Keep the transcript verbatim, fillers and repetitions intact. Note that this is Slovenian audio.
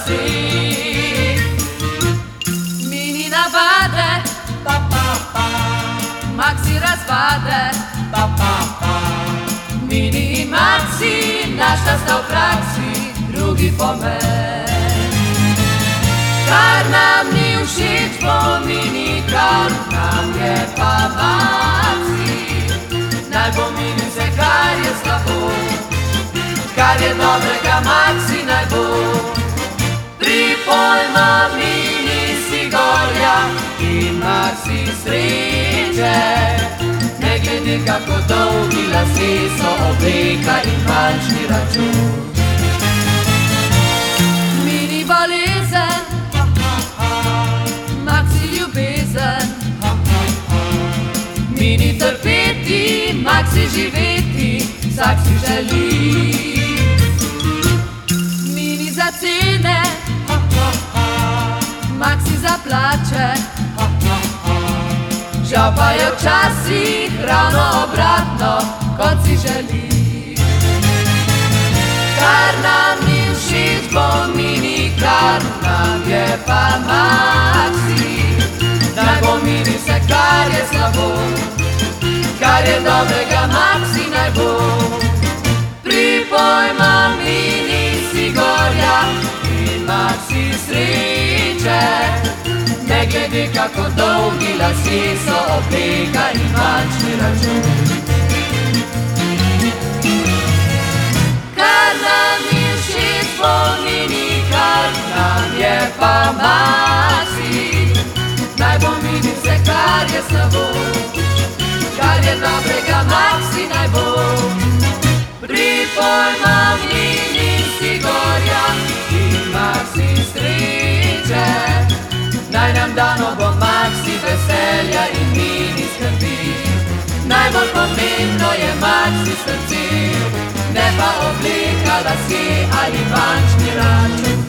lasi. Mini navade, pa pa pa, Maxi razvade, pa pa pa, Mini in Maxi, našta sta v praksi, drugi pomen. Kar nam ni všeč po Mini, kar nam je pa Maxi. Naj bo Mini vse, kar je slabo, kar je dobrega Maxi naj bo. Pripojmo Mini si gorja in Maxi sreče, ne glede kako dolgi lasje so, obleka in bančni račun. Mini bolezen, Maxi ljubezen, Mini trpeti, Maxi živeti, vsak si želi. Mini za cene, Maxi za plače, žal pa je včasih ravno obratno, kot si želi. Kar nam ni všeč bo Mini, kar nam je pa Maxi. Naj bo Mini vse, kar je slabo, kar je dobrega Maxi naj bo. Pripojmo Mini si gorja in Maxi sreče, ne glede kako dolgi lasje so, obleka in bančni račun. Kar nam ni všeč po Mini, kar nam je pa Maxi. Naj bo Mini vse, kar je slabo, kar je dobrega Maxi naj bo. Pripojmo Mini si gorja in Maxi sreče, naj nam dano bo Maxi veselja in Mini skrbi. Najbolj pomembno je Maxi srce, ne pa obleka, lasje ali bančni račun.